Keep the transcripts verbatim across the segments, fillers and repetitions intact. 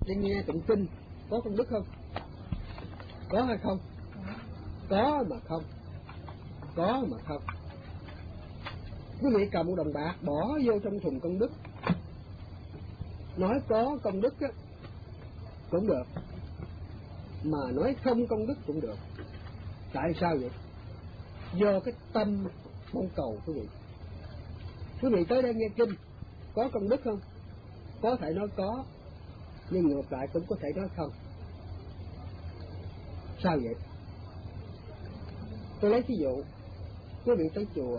đi nghe tụng kinh có công đức không? Có hay không? Có mà không. Có mà không. Quý vị cầm một đồng bạc bỏ vô trong thùng công đức, nói có công đức á cũng được, mà nói không công đức cũng được. Tại sao vậy? Do cái tâm mong cầu quý vị. Quý vị tới đây nghe kinh có công đức không? Có thể nói có, nhưng ngược lại cũng có thể nói không. Sao vậy? Tôi lấy ví dụ, quý vị tới chùa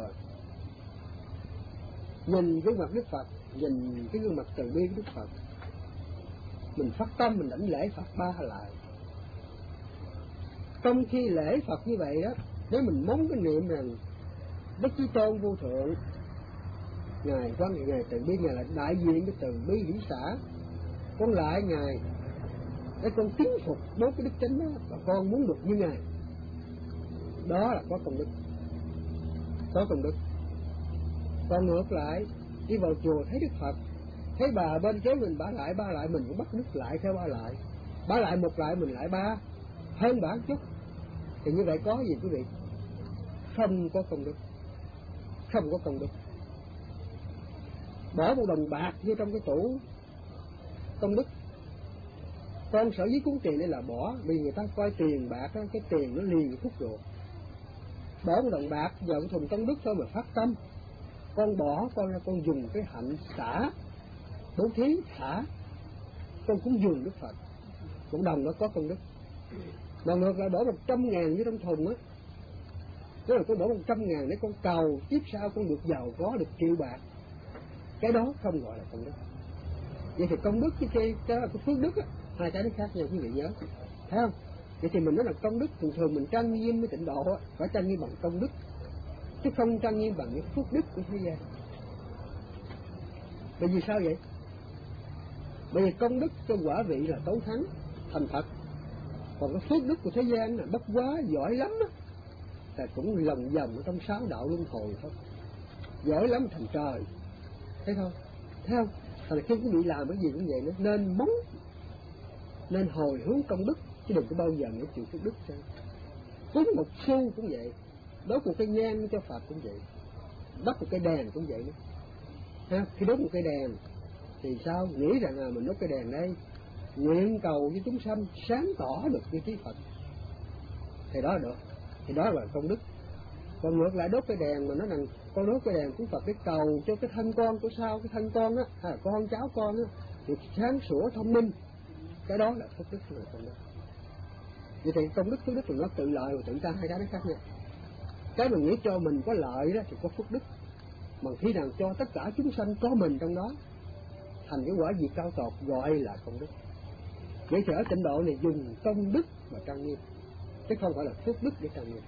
nhìn gương mặt Đức Phật, nhìn cái gương mặt từ bi của Đức Phật, mình phát tâm mình đảnh lễ Phật ba lại. Trong khi lễ Phật như vậy đó, nếu mình mong cái niệm rằng Đức Chí Tôn vô thượng, Ngài quan hệ Ngài từ bi, Ngài là đại diện cái từ bi hỷ xả, con lại Ngài để con kính phục bốn cái đức chánh đó, và con muốn được như Ngài, đó là có công đức. Có công đức. Còn ngược lại, đi vào chùa thấy Đức Phật, thấy bà bên kế mình bả lại ba lại, mình cũng bắt đức lại theo ba lại, bả lại một lại mình lại ba, hơn bả chút, thì như vậy có gì quý vị? Không có công đức. Không có công đức. Bỏ một đồng bạc vô trong cái tủ công đức, con sở dĩ cuốn tiền đây là bỏ, vì người ta coi tiền bạc đó, cái tiền nó liền khúc ruột. Bỏ một đồng bạc vào cái thùng công đức thôi mà phát tâm, con bỏ, con ra con dùng cái hạnh xả, bố thí thả, con cũng dùng Đức Phật, một đồng nó có công đức. Mà ngược lại bỏ một trăm ngàn vô trong thùng á, tức là con bỏ một trăm ngàn để con cầu tiếp sau con được giàu có, được triệu bạc, cái đó không gọi là công đức. Vậy thì công đức với cái, cái, cái phước đức á, hai cái nó khác nhau, quý vị nhớ, thấy không? Vậy thì mình nói là công đức, thường thường mình trang nghiêm với tịnh độ á, phải trang nghiêm bằng công đức, chứ không trang nghiêm bằng những phước đức của thế gian. Bởi vì sao vậy? Bởi vì công đức cho quả vị là tấu thắng, thành thật. Còn cái phước đức của thế gian là bất quá, giỏi lắm á, là cũng lòng vòng ở trong sáu đạo luân hồi thôi. Giỏi lắm thành trời. Thấy không? Thấy không? Thành khi quý vị làm cái gì cũng vậy nữa, nên mong, nên hồi hướng công đức, chứ đừng có bao giờ nghĩ chuyện phước đức sao. Cúng một xu cũng vậy, đốt một cây nhang cho Phật cũng vậy, đốt một cây đèn cũng vậy nữa. Ha? Khi đốt một cây đèn thì sao? Nghĩ rằng là mình đốt cây đèn đây, nguyện cầu với chúng sanh sáng tỏ được như trí Phật, thì đó là được, thì đó là công đức. Còn ngược lại đốt cái đèn mà nó rằng con đốt cái đèn của Phật để cầu cho cái thân con của sao, cái thân con á, à, con cháu con á, thì sáng sủa thông minh, cái đó là phước đức, là công đức. Vậy thì công đức phước đức là nó tự lợi và tự ta, hai cái nó khác nhau. Cái mình nghĩ cho mình có lợi đó thì có phước đức, mà khi nào cho tất cả chúng sanh có mình trong đó, thành cái quả gì cao tột gọi là công đức. Vậy thì ở tịnh độ này dùng công đức mà trang nghiêm, chứ không phải là phước đức để trang nghiêm.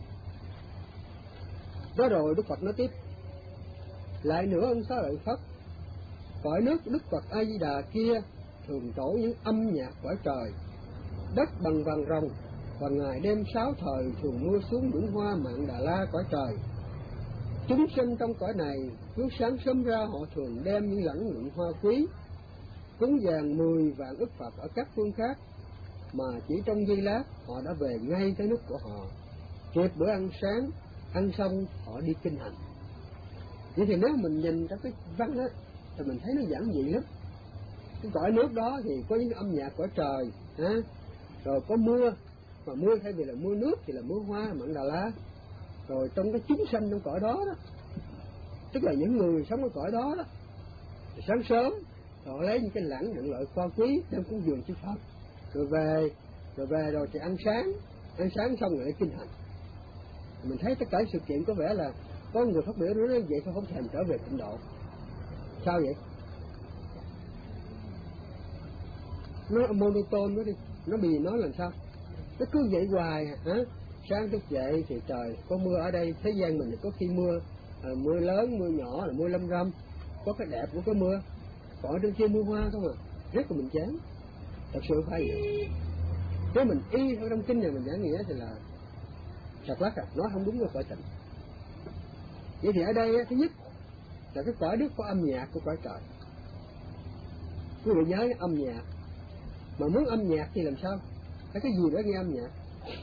Đó rồi Đức Phật nói tiếp, lại nữa ông Xá Lợi Phất, cõi nước Đức Phật A Di Đà kia thường trổ những âm nhạc cõi trời, đất bằng vàng rồng, và ngày đêm sáu thời thường mưa xuống những hoa mạn Đà La cõi trời. Chúng sinh trong cõi này lúc sáng sớm ra họ thường đem những lẳng lượng hoa quý cúng dường mười vạn ức Phật ở các phương khác, mà chỉ trong giây lát họ đã về ngay tới nước của họ, kịp bữa ăn sáng, ăn xong họ đi kinh hành. Vậy thì nếu mình nhìn trong cái văn á, thì mình thấy nó giản dị lắm. Cái cõi nước đó thì có những âm nhạc cõi trời, ha? Rồi có mưa, mà mưa thay vì là mưa nước thì là mưa hoa mạn Đà La. Rồi trong cái chúng sanh trong cõi đó đó, tức là những người sống ở cõi đó đó, thì sáng sớm họ lấy những cái lẳng những loại hoa quý đem cúng dường chư Phật, rồi về, rồi về rồi thì ăn sáng, ăn sáng xong rồi lại kinh hành. Mình thấy tất cả sự kiện có vẻ là có người phát biểu nói vậy thôi, không thèm trở về tịnh độ. Sao vậy? Nó monotone nó đi, nó bị nói làm sao? Nó cứ vậy hoài hả? Sáng thức dậy thì trời có mưa ở đây, thế gian mình thì có khi mưa, à, mưa lớn, mưa nhỏ, là mưa lâm râm, có cái đẹp của cái mưa, còn ở trên kia mưa hoa không à, rất là mình chán. Thật sự phải vậy. Nếu mình y theo trong kinh này mình giảng nghĩa thì là sạc lắc à, nói không đúng với cõi tịnh. Vậy thì ở đây thứ nhất là cái cõi đức có âm nhạc của cõi trời. Quý vị nhớ âm nhạc, Mà muốn âm nhạc thì làm sao? Phải cái gì để nghe âm nhạc?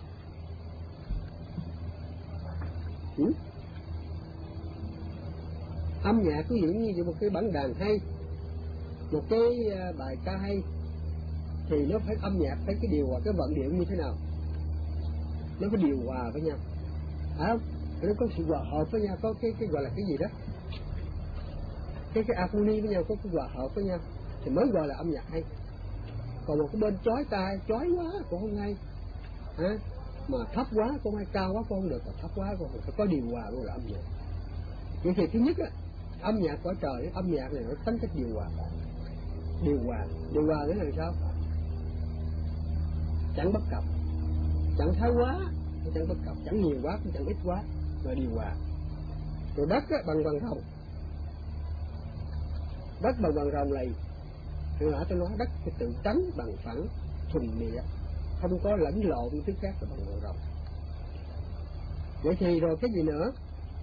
Ừ? Âm nhạc ví dụ như một cái bản đàn hay, một cái bài ca hay, thì nó phải âm nhạc, phải cái điều hòa, cái vận điệu như thế nào? Nó phải điều hòa với nhau, phải không? Nó có sự hòa hợp với nhau, có cái cái gọi là cái gì đó, cái cái harmony với nhau, có cái hòa hợp với nhau thì mới gọi là âm nhạc hay. Còn một cái bên chói tai, chói quá cũng không hay, hả? Mà thấp quá cũng không hay, cao quá cũng không được, mà thấp quá cũng không, phải có điều hòa mới là âm nhạc. Vậy thì thứ nhất á, âm nhạc của trời, âm nhạc này nó tính cách điều hòa. Điều hòa, điều hòa nghĩa là sao? Chẳng bất cập, chẳng thái quá, chẳng bất cập, chẳng nhiều quá, chẳng ít quá, mà điều hòa. Rồi đất á, bằng bằng rồng, đất bằng bằng rồng này, hồi nãy tôi nói đất cái tự tánh bằng phẳng, thuần địa, không có lẫn lộn thứ khác là bằng bằng rồng. Vậy thì rồi cái gì nữa?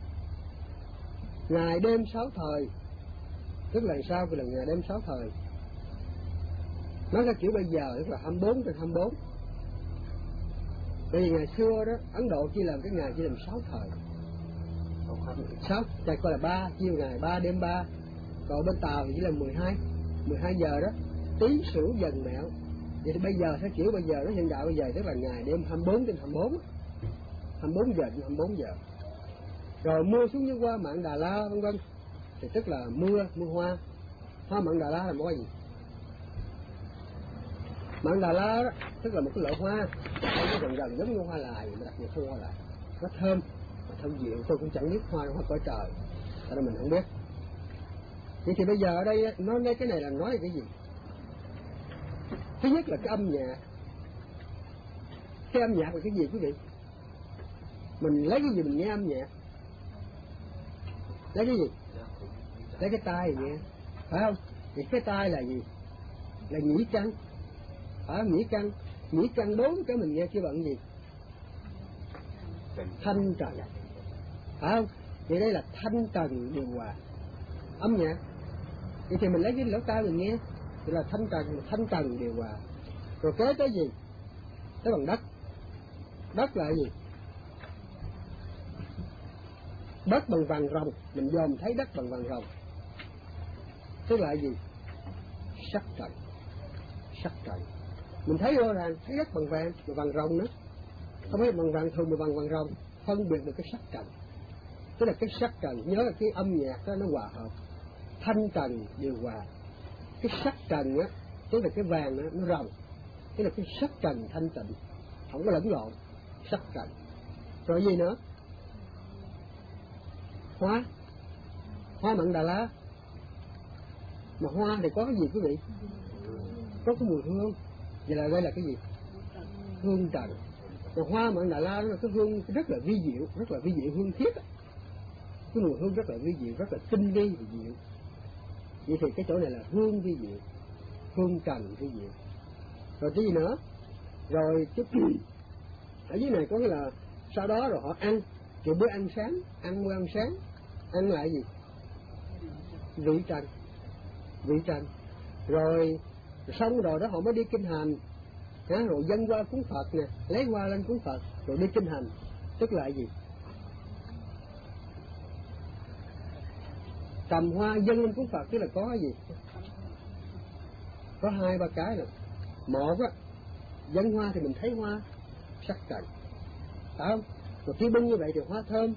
Ngày đêm sáu thời, tức là sao? Cái là ngày đêm sáu thời. Nói ra kiểu bây giờ tức là hai mươi bốn trên hai mươi bốn. Bởi vì ngày xưa đó, Ấn Độ chỉ làm cái ngày chỉ làm sáu thời. Sáu, chạy coi là ba, chiều ngày ba, đêm ba. Còn bên Tàu thì chỉ là mười hai, mười hai giờ đó, tí sửu dần mẹo. Vậy thì bây giờ theo kiểu bây giờ nó hiện đại bây giờ tức là ngày đêm hai mươi bốn trên hai mươi bốn, hai mươi bốn giờ trên hai mươi bốn giờ. Rồi mưa xuống như qua mạn Đà La vân vân, thì tức là mưa, mưa hoa. Hoa mạn Đà La là hoa gì? Mạn Đà La đó, tức là một cái loại hoa, nó gần gần giống như hoa lài, mà đặc biệt không hoa lài, nó thơm, mà thơm dịu. Tôi cũng chẳng biết hoa hoa cõi trời, tại đó mình không biết. Vậy thì bây giờ ở đây nó nói cái này là nói là cái gì? Thứ nhất là cái âm nhạc. Cái âm nhạc là cái gì quý vị? Mình lấy cái gì mình nghe âm nhạc? Lấy cái gì? Lấy cái tai nghe, phải không? Thì cái tai là gì? Là nhĩ căn, phải không? Nhĩ căn, nhĩ căn bốn cái mình nghe kêu bằng gì? Thanh trần, phải không? Vậy đây là thanh trần điều hòa âm nhạc. Vậy thì mình lấy cái lỗ tai mình nghe thì là thanh trần, thanh trần điều hòa. Rồi kế tới gì? Tới bằng đất. Đất là gì? Đất bằng vàng rồng, mình dòm thấy đất bằng vàng rồng, tức là gì? Sắc trần, sắc trần. Mình thấy rõ ràng, thấy đất bằng vàng, mà vàng rồng nữa, không phải bằng vàng thường mà bằng vàng rồng, phân biệt được cái sắc trần. Tức là cái sắc trần, nhớ là cái âm nhạc đó nó hòa hợp, thanh trần điều hòa. Cái sắc trần á, tức là cái vàng đó, nó rồng, tức là cái sắc trần thanh tịnh, không có lẫn lộn, sắc trần. Rồi gì nữa? Hoa, hoa mạn Đà La. Mà hoa thì có cái gì quý vị? Có cái mùi hương. Vậy là đây là cái gì? Hương trần. Mà hoa mạn Đà La nó là cái hương rất là vi diệu, rất là vi diệu, hương thiết. Cái mùi hương rất là vi diệu, rất là tinh vi và diệu. Vậy thì cái chỗ này là hương vi diệu, hương trần vi diệu. Rồi cái gì nữa? Rồi chút ở dưới này có nghĩa là sau đó rồi họ ăn, kiểu bữa ăn sáng, ăn bữa ăn sáng, ăn lại gì? Vị trần, vị trần. Rồi xong rồi đó họ mới đi kinh hành, hả? Rồi dâng qua cúng Phật nè, lấy hoa lên cúng Phật, rồi đi kinh hành, tức là gì? Cầm hoa dâng lên cúng Phật tức là có cái gì? Có hai ba cái rồi. Một á, dâng hoa thì mình thấy hoa sắc trần, phải không? Rồi khi bưng như vậy thì hoa thơm,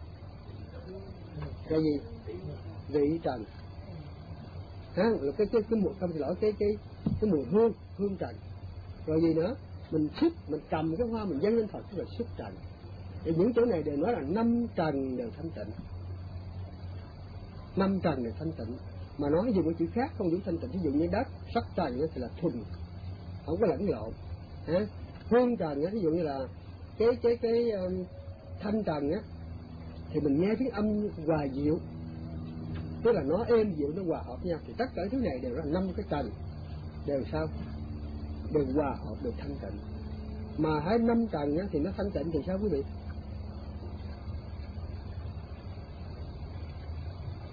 là gì? Vị trần, hả? Là cái cái cái mùi, không xin lỗi, cái cái cái mùi hương, hương trần. Rồi gì nữa? Mình xúc, mình cầm cái hoa mình dâng lên Phật tức là xúc trần. Thì những chỗ này đều nói là năm trần đều thanh tịnh, năm trần đều thanh tịnh. Mà nói dùng cái chữ khác không dùng thanh tịnh, ví dụ như đất, sắc trần thì là thuần, không có lẫn lộn, hả? Hương trần á, ví dụ như là cái cái cái um, thanh trần á, thì mình nghe tiếng âm hòa diệu, tức là nó êm dịu, nó hòa hợp với nhau. Thì tất cả thứ này đều là năm cái trần, đều sao? Đều hòa hợp, đều thanh tịnh. Mà hai năm trần á, thì nó thanh tịnh thì sao quý vị?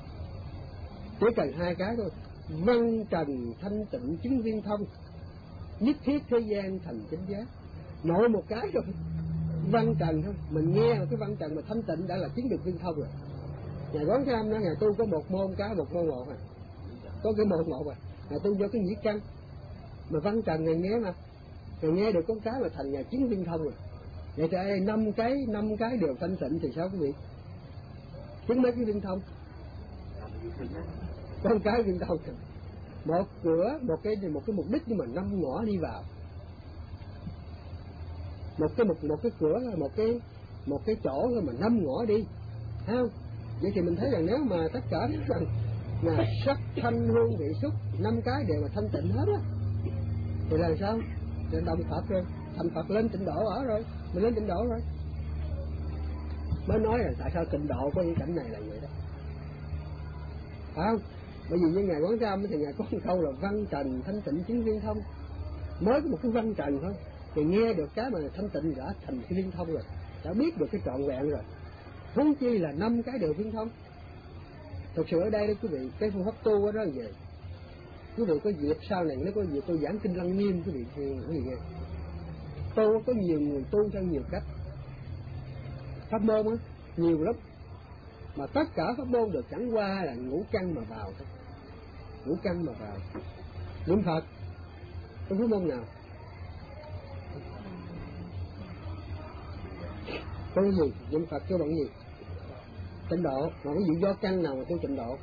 Chỉ cần hai cái thôi. Văn trần thanh tịnh chứng viên thông. nhất thiết thế gian thành chánh giác. Nội một cái rồi, văn trần thôi, mình nghe là cái văn trần mà thanh tịnh đã là chứng được viên thông rồi. Ngài Quán Thế Âm nói ngài tu có một môn cái một môn một à, có cái môn một à, ngài tu do cái nhĩ căn, mà văn trần ngài nghe mà, ngài nghe được có cái mà thành ngài chứng viên thông rồi. Vậy thì đây năm cái năm cái đều thanh tịnh thì sao quý vị? Chứng mấy cái viên thông? Con cái viên thông, một cửa, một cái một cái mục đích nhưng mà năm ngõ đi vào, một cái một một cái cửa, một cái một cái chỗ mà năm ngõ đi, thấy không? Vậy thì mình thấy rằng nếu mà tất cả rằng là sắc thanh hương vị xúc năm cái đều mà thanh tịnh hết á, thì làm sao? Thì đồng Phật rồi, thành Phật lên tịnh độ ở rồi, mình lên tịnh độ rồi. Mới nói là tại sao tịnh độ có những cảnh này là vậy đó, phải không? Bởi vì như ngài Quán Thế Âm thì ngài có một câu là văn trần thanh tịnh chứng viên thông, mới có một cái văn trần thôi thì nghe được cái mà thanh tịnh đã thành cái viên thông rồi, đã biết được cái trọn vẹn rồi, huống chi là năm cái đều viên thông. Thực sự ở đây đó quý vị, cái phương pháp tu đó là gì? Quý vị có dịp sau này nếu có dịp tôi giảng kinh Lăng Nghiêm quý vị quý vị nghe. Tu có nhiều người tu theo nhiều cách, pháp môn á nhiều lắm, mà tất cả pháp môn được chẳng qua là ngũ căn mà vào thôi, ngũ căn mà vào. Niệm Phật có pháp môn nào? Có cái gì? Niệm Phật cho bằng gì? Tịnh độ. Mà cái gì do căn nào mà tu tịnh độ?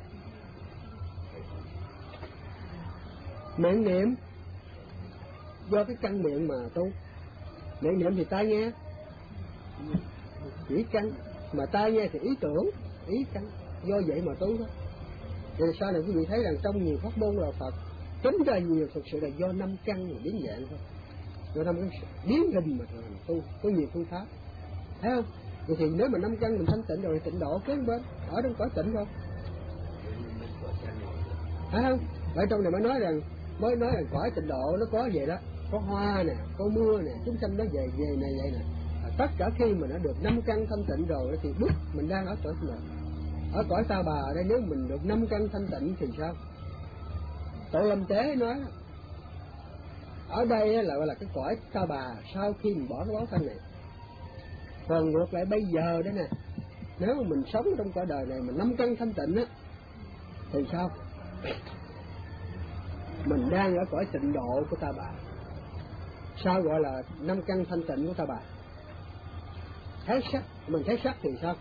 Miệng niệm do cái căn miệng mà tu. Miệng niệm thì tai nghe ý căn, mà tai nghe thì ý tưởng ý căn, do vậy mà tu đó. Rồi sau này quý vị thấy rằng trong nhiều pháp môn là Phật tính ra nhiều thực sự là do năm căn mà biến dạng thôi, do năm cái biến hình mà thành tu, có nhiều phương pháp, thấy không? Vậy thì nếu mà năm căn mình thanh tịnh rồi thì tịnh độ kế bên ở trong cõi tịnh không, thấy không? Ở trong này mới nói rằng mới nói rằng cõi tịnh độ nó có vậy đó, có hoa nè, có mưa nè, chúng sanh nó về về này vậy nè. À, tất cả khi mà nó được năm căn thanh tịnh rồi thì bước mình đang ở cõi nào? Ở cõi Ta Bà đây, nếu mình được năm căn thanh tịnh thì sao? Tổ Lâm Tế nói ở đây là gọi là cái cõi Ta Bà sau khi mình bỏ cái báo thân này. Còn ngược lại bây giờ đó nè, nếu mà mình sống trong cõi đời này mà năm căn thanh tịnh á thì sao? Mình đang ở cõi tịnh độ của Ta Bà. Sao gọi là năm căn thanh tịnh của Ta Bà? Thấy sắc, mình thấy sắc thì sao?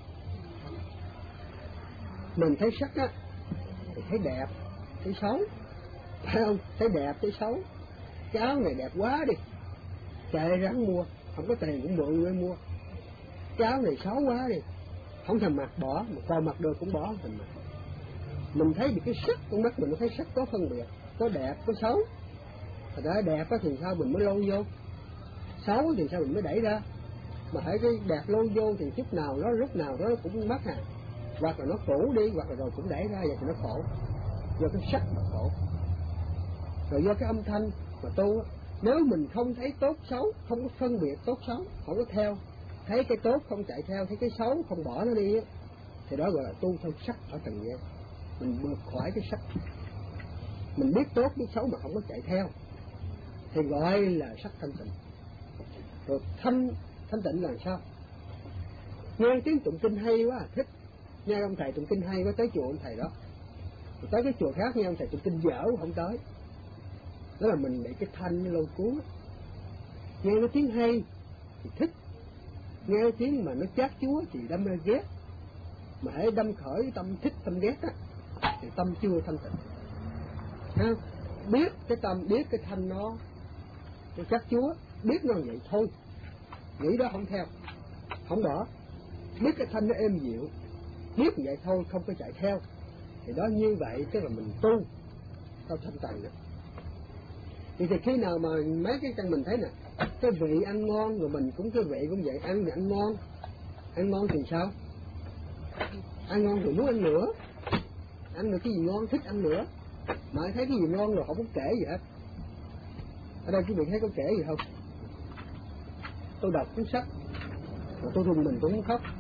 Mình thấy sắc á thì thấy đẹp, thấy xấu, phải không? Thấy đẹp, thấy xấu. Cái áo này đẹp quá đi, chạy ráng mua, không có tiền cũng mượn người mua. Cái áo này xấu quá đi, không thèm mặc bỏ, mà còn mặc được cũng bỏ không thèm mặc. Mình thấy được cái sắc, con mắt mình nó thấy sắc có phân biệt, có đẹp, có xấu. Thật ra đẹp thì sao mình mới lôi vô, xấu thì sao mình mới đẩy ra. Mà thấy cái đẹp lôi vô thì chút nào nó lúc nào nó cũng mất à, hoặc là nó cũ đi, hoặc là rồi cũng đẩy ra, vậy thì nó khổ. Do cái sắc mà khổ. Rồi do cái âm thanh mà tu, nếu mình không thấy tốt xấu, không có phân biệt tốt xấu, không có theo, thấy cái tốt không chạy theo, thấy cái xấu không bỏ nó đi, thì đó gọi là tu theo sắc ở trần gian. Mình vượt khỏi cái sắc, mình biết tốt biết xấu mà không có chạy theo thì gọi là sắc thanh tịnh. Rồi thanh thanh tịnh là sao? Nghe tiếng tụng kinh hay quá, thích. Nghe ông thầy tụng kinh hay quá, tới chùa ông thầy đó. Rồi tới cái chùa khác nghe ông thầy tụng kinh dở không tới. Đó là mình bị cái thanh nó lôi cuốn. Nghe nó tiếng hay thì thích, nghe tiếng mà nó chát chúa thì đâm ra ghét. Mà hãy đâm khởi tâm thích tâm ghét á thì tâm chưa thanh tịnh. Ha? Biết cái tâm, biết cái thanh nó nó chát chúa, biết nó vậy thôi, nghĩ đó không theo, không bỏ. Biết cái thanh nó êm dịu, biết vậy thôi, không có chạy theo, thì đó như vậy tức là mình tu theo thanh tịnh đó. Thì, thì khi nào mà mấy cái căn mình thấy nè, cái vị ăn ngon, rồi mình cũng cái vị cũng vậy, ăn thì ăn ngon, ăn ngon thì sao? Ăn ngon thì muốn ăn nữa, ăn được cái gì ngon thích ăn nữa, mà thấy cái gì ngon rồi không có kể gì hết. Ở đây quý vị thấy có kể gì không? Tôi đọc cuốn sách mà tôi rùng mình tôi cũng khóc.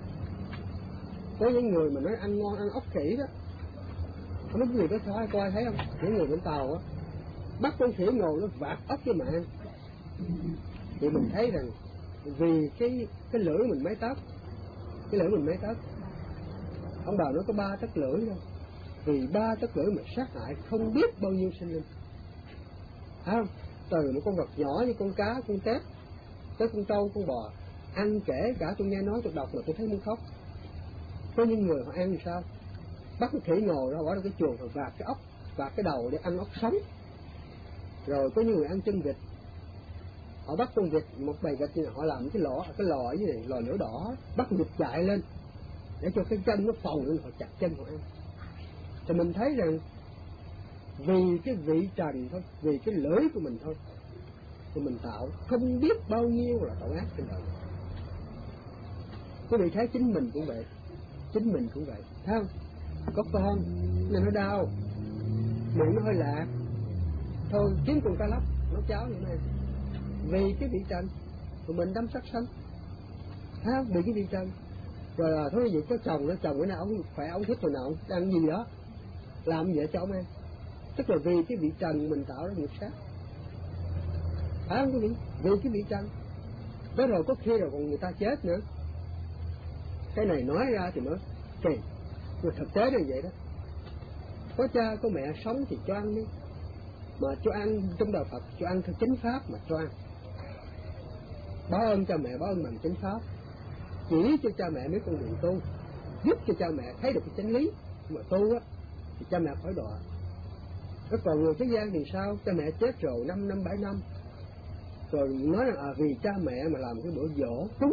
Có những người mà nói ăn ngon ăn ốc khỉ đó, không biết quý vị có coi coi thấy không? Những người bên Tàu á, bắt con khỉ ngồi nó vạt ốc với mạng. Thì mình thấy rằng vì cái cái lưỡi mình mấy tấc, cái lưỡi mình mấy tấc, ông bà nói có ba tấc lưỡi thôi, vì ba tấc lưỡi mà sát hại không biết bao nhiêu sinh linh, thấy không? Từ một con vật nhỏ như con cá, con tép, tới con trâu, con bò, ăn kể cả tôi nghe nói tôi đọc mà tôi thấy muốn khóc. Có những người họ ăn sao? Bắt cái khỉ ngồi ra bỏ ra cái chuồng rồi vạt cái ốc, vạt cái đầu để ăn ốc sống. Rồi có những người ăn chân vịt, họ bắt con vịt, một bầy vịt thì họ làm cái lò, cái lò như này, lò lửa đỏ, bắt vịt chạy lên để cho cái chân nó phồng lên, họ chặt chân họ ăn. Thì mình thấy rằng vì cái vị trần thôi, vì cái lưỡi của mình thôi, thì mình tạo không biết bao nhiêu là tội ác trên đời. Quý vị thấy chính mình cũng vậy, chính mình cũng vậy, thấy không? Có con nên nó đau, miệng nó hơi lạc, thôi kiếm con cá lóc nấu cháo như này, vì cái vị trần của mình đâm sắc xanh, thấy không? Vì cái vị trần. Rồi là thôi vậy có chồng nó chồng cái nào ông khỏe, ông thích rồi nào ông ăn gì đó làm vậy cho ông ăn, tức là vì cái vị trần mình tạo ra nghiệp sát, phải không quý vị? Vì cái vị trần đó, rồi có khi rồi còn người ta chết nữa. Cái này nói ra thì mới kỳ, nhưng thực tế là vậy đó. Có cha có mẹ sống thì cho ăn đi, mà cho ăn trong đạo Phật cho ăn theo chánh pháp mà cho ăn. Báo ơn cha mẹ, báo ơn bằng chánh pháp, chỉ cho cha mẹ biết con đường tu, giúp cho cha mẹ thấy được cái chánh lý mà tu á, thì cha mẹ khỏi đọa. Nó còn người thế gian thì sao? Cha mẹ chết rồi năm năm bảy năm, rồi nói là à, vì cha mẹ mà làm cái bữa dỗ cúng,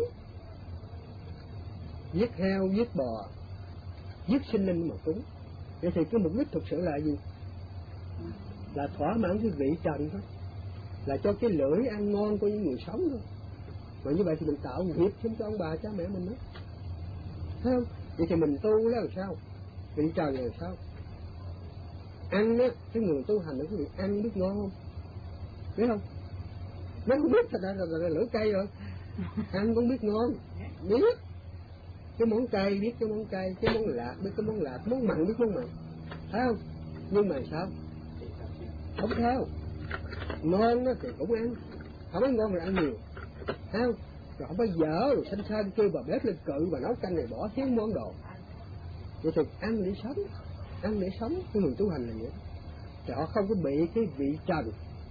giết heo, giết bò, giết sinh linh mà cúng. Vậy thì cái mục đích thực sự là gì? Là thỏa mãn cái vị trần thôi, là cho cái lưỡi ăn ngon của những người sống thôi. Mà như vậy thì mình tạo nghiệp thêm cho ông bà cha mẹ mình nữa, thấy không? Vậy thì mình tu là làm sao? Vị trần là làm sao? Ăn á, cái người tu hành cái việc ăn biết ngon không? Biết không? Nó không biết thật ra là, là, là lưỡi cây rồi. Ăn cũng biết ngon, biết cái món cay biết cái món cay, cái món lạc biết cái món lạc, món mặn biết món mặn, thấy không? Nhưng mà sao? Không theo. Ngon á thì cũng ăn, không có ngon thì ăn nhiều, thấy không? Rồi không có dở rồi xanh xanh kêu bà bếp lên cự và nấu canh này bỏ thiếu món đồ. Vậy thì ăn để sống, ăn để sống, cái người tu hành là vậy. Thì họ không có bị cái vị trần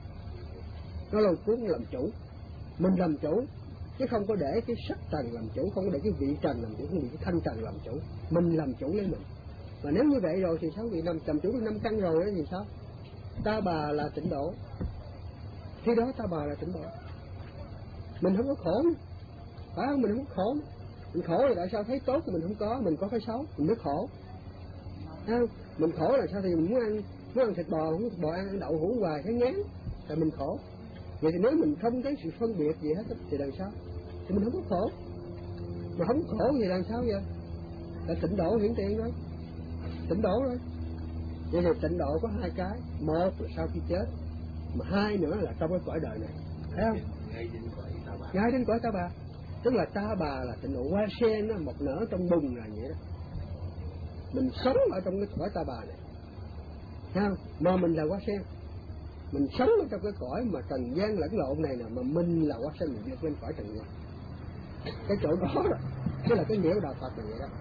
nó lâu cuốn làm chủ, mình làm chủ, chứ không có để cái sắc trần làm chủ, không có để cái vị trần làm chủ, không bị cái thanh trần làm chủ, mình làm chủ lấy mình. Mà nếu như vậy rồi thì sao? Vì nằm làm chủ được năm căn rồi đó thì sao? Ta bà là tịnh độ, khi đó ta bà là tịnh độ, mình không có khổ, phải không? Mình không có khổ, mình khổ là tại sao thấy tốt mình không có, mình có cái xấu mình mới khổ, thấy không? Mình khổ là sao? Thì mình muốn ăn muốn ăn thịt bò, muốn thịt bò ăn, ăn đậu hũ hoài thấy ngán, tại mình khổ. Vậy thì nếu mình không thấy sự phân biệt gì hết thì làm sao? Thì mình không có khổ, mà không khổ thì làm sao vậy? Là tịnh độ hiển tiền thôi, tịnh độ rồi. Vậy thì tịnh độ có hai cái, một là sau khi chết, mà hai nữa là trong cái cõi đời này, thấy không? Ngay đến cõi ta bà, ngay đến cõi ta bà, tức là ta bà là tịnh độ hoa sen đó, một nở trong bùn là vậy đó. Mình sống ở trong cái cõi ta bà này, thấy không? Mà mình là hoa sen, mình sống ở trong cái cõi mà trần gian lẫn lộn này nè, mà mình là hoa sen, mình vượt lên cõi trần gian. Cái chỗ đó rồi, tức là cái nghĩa của đạo Phật là vậy đó.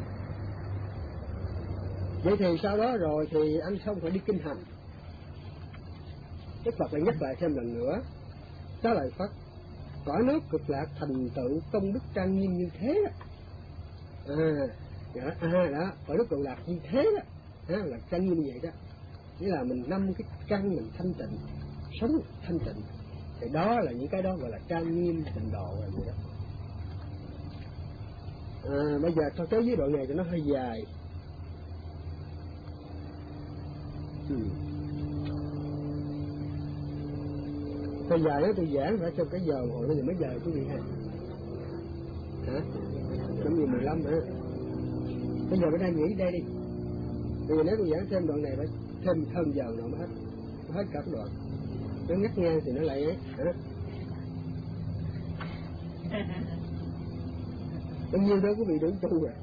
Vậy thì sau đó rồi thì ăn xong phải đi kinh hành. Đức Phật lại nhắc lại thêm lần nữa, đó là Phật cõi nước cực lạc thành tựu công đức trang nghiêm như thế đó. À, đó, à đó, cõi nước cực lạc như thế đó, à, là trang nghiêm như vậy đó. Nghĩa là mình năm cái căn mình thanh tịnh, sống thanh tịnh, thì đó là những cái đó gọi là trang nghiêm tịnh độ rồi vậy đó. À, bây giờ tôi tới với đoạn này cho nó hơi dài. Ừ. Thời dài đó tôi giảng phải trong cái giờ hồi bây giờ mấy giờ quý vị ha? Hả? năm giờ mười lăm hả? Bây giờ bên đây nghỉ đây đi. Bây giờ nếu tôi giảng thêm đoạn này phải thêm hơn giờ nữa mới hết, hết cả cái đoạn. Nó ngắt ngang thì nó lại ấy, hả? Bao nhiêu đó quý vị đừng tu rồi.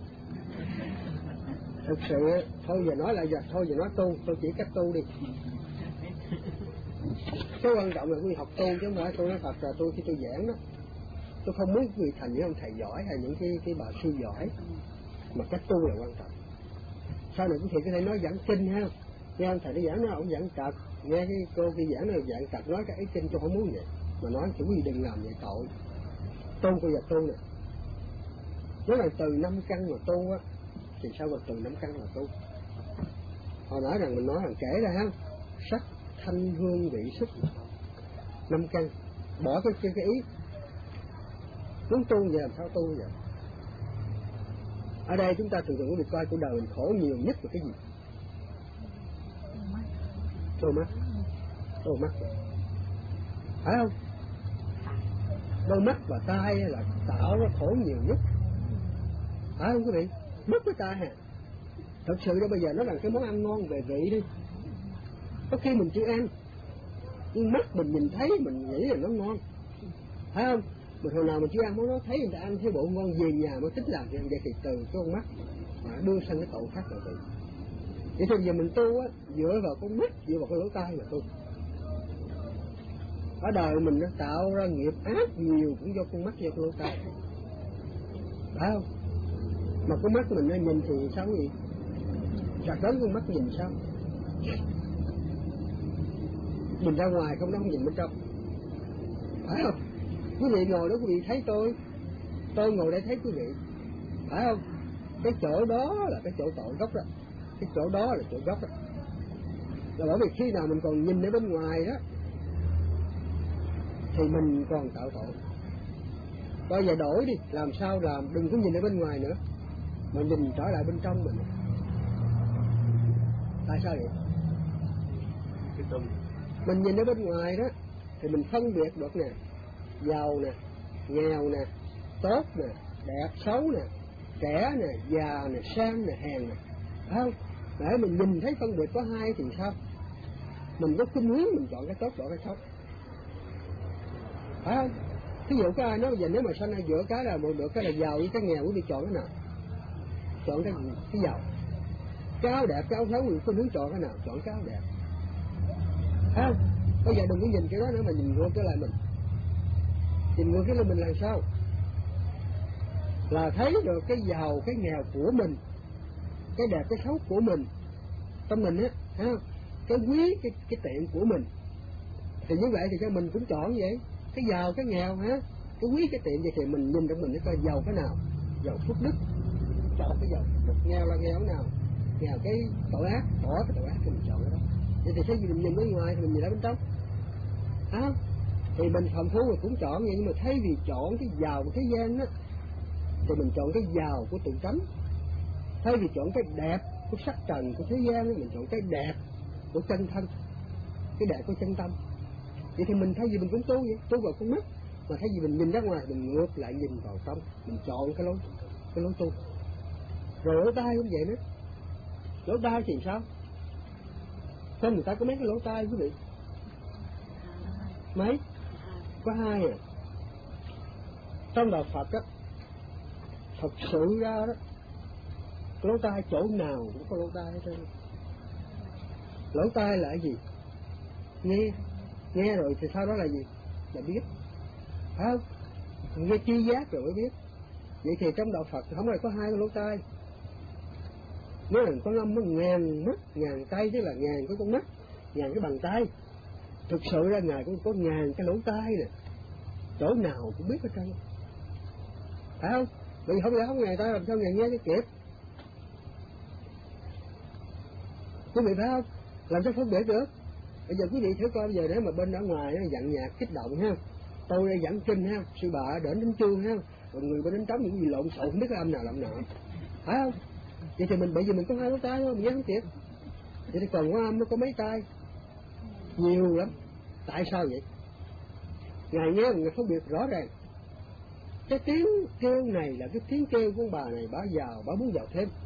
Thực sự thôi giờ nói lại giờ thôi giờ nói tu, tôi chỉ cách tu đi. Cái quan trọng là quý vị học tu chứ không phải tôi nói thật là tôi khi tôi giảng đó, tôi không muốn quý vị thành những ông thầy giỏi hay những cái cái bà sư giỏi, mà cách tu là quan trọng. Sau này quý vị có thể nói giảng kinh ha, nghe ông thầy nó giảng nó ông giảng trật, nghe cái cô kia giảng nó giảng trật, nói cái ý kinh tôi không muốn vậy, mà nói chủ quý vị đừng làm vậy tội. Tu bây giờ tu nè, nói là từ năm căn mà tu á, thì sao mà từ năm căn mà tu? Hồi nãy rằng mình nói rằng kể ra ha, sắc thanh hương vị xúc năm căn, bỏ cái cái, cái ý muốn tu vậy làm sao tu vậy? Ở đây chúng ta thường thường có việc coi cuộc đời mình khổ nhiều nhất là cái gì? Đôi mắt, đôi mắt, phải không? Đôi mắt và tai là tạo ra khổ nhiều nhất, phải không quý vị? Mất cái tai hả? Thật sự đó bây giờ nó là cái món ăn ngon về vị đi, có khi mình chưa ăn, nhưng mắt mình nhìn thấy mình nghĩ là nó ngon, phải không? Mình hồi nào mình chưa ăn món đó, thấy người ta ăn thấy bộ ngon, về nhà mới tính làm thì ăn vậy, thì từ cái con mắt mà đưa sang cái tội khác rồi vậy. Vậy thì giờ mình tu á, dựa vào con mắt, dựa vào cái lỗ tai mà tu. Ở đời mình nó tạo ra nghiệp ác nhiều cũng do con mắt, do cái lỗ tai, phải không? Mà con mắt mình nó nhìn thì sao vậy? Chặt đến con mắt nhìn sao? Nhìn ra ngoài không, nó không nhìn bên trong, phải không? Quý vị ngồi đó quý vị thấy tôi, tôi ngồi đây thấy quý vị, phải không? Cái chỗ đó là cái chỗ tội gốc đó, cái chỗ đó là chỗ gốc đó. Là bởi vì khi nào mình còn nhìn ở bên ngoài đó thì mình còn tạo tội. Bây giờ đổi đi, làm sao làm đừng có nhìn ở bên ngoài nữa, mà nhìn trở lại bên trong mình. Tại sao vậy? Mình nhìn ở bên ngoài đó thì mình phân biệt được nè, giàu nè, nghèo nè, tốt nè, đẹp xấu nè, trẻ nè, già nè, sang nè, hèn nè, phải không? Để mình nhìn thấy phân biệt có hai thì sao? Mình có khuynh hướng mình chọn cái tốt, chọn cái xấu, phải không? Ví dụ có ai nói bây giờ nếu mà sanh ra giữa cái là một được cái là giàu với cái nghèo, quý vị chọn cái nào? Chọn cái gì? Cái giàu. Cái áo đẹp, cái áo xấu, mình khuynh hướng chọn cái nào? Chọn cái áo đẹp, phải không? Bây giờ đừng có nhìn cái đó nữa mà nhìn ngược trở lại mình. Nhìn ngược cái lên mình làm sao? Là thấy được cái giàu, cái nghèo của mình, cái đẹp, cái xấu của mình trong mình á, thấy không? Cái quý, cái cái tiện của mình. Thì như vậy thì cho mình cũng chọn vậy, cái giàu, cái nghèo ha, cái quý, cái tiện vậy thì mình nhìn trong mình nó coi giàu cái nào, giàu phước đức, chọn cái giàu phước đức. Nghèo là nghèo cái nào, nghèo cái tội ác, bỏ cái tội ác thì mình chọn cái đó. Vậy thì thấy gì mình nhìn bên ngoài thì mình nhìn ở bên trong, à, thì mình phạm phu mình cũng chọn vậy, nhưng mà thay vì chọn cái giàu của thế gian á thì mình chọn cái giàu của tự tánh. Thay vì chọn cái đẹp của sắc trần của thế gian á, mình chọn cái đẹp của chân thân, cái đẹp của chân tâm. Vậy thì mình thay vì mình cũng tu vậy, tu vào con mắt, mà thay vì mình nhìn ra ngoài mình ngược lại nhìn vào trong, mình chọn cái lối cái lối tu. Rồi lỗ tai cũng vậy nữa. Lỗ tai thì sao? Sao người ta có mấy cái lỗ tai quý vị? Mấy? Có hai à? Trong đạo Phật á, thật sự ra đó, lỗ tai chỗ nào cũng có lỗ tai hết trơn. Lỗ tai là cái gì? Nghe, nghe rồi thì sau đó là gì? Là biết, phải không? Nghe chi giác rồi mới biết. Vậy thì trong đạo Phật không phải có hai cái lỗ tai. Nếu là có năm ngàn mắt, ngàn tay, tức là ngàn cái con mắt, ngàn cái bàn tay. Thực sự ra Ngài cũng có ngàn cái lỗ tai nè, chỗ nào cũng biết hết trơn, phải không? Vì không lẽ không ngàn tay làm sao Ngài nghe cho kịp? Quý vị phải không? Làm sao phân biệt được? Bây giờ quý vị thử coi, bây giờ nếu mà bên ở ngoài nó dặn nhạc kích động ha, tôi đây giảng kinh ha, sư bà đến đến chương ha, rồi người bên đến trống những gì lộn xộn không biết cái âm nào làm nào, phải không? Vậy thì mình bây giờ mình có hai lỗ tai thôi, mình nghe không kịp. Vậy thì còn có âm nó có mấy tai? Nhiều lắm. Tại sao vậy? Ngài nghe người phân biệt rõ ràng. Cái tiếng kêu này là cái tiếng kêu của bà này, bà giàu, bà muốn giàu thêm.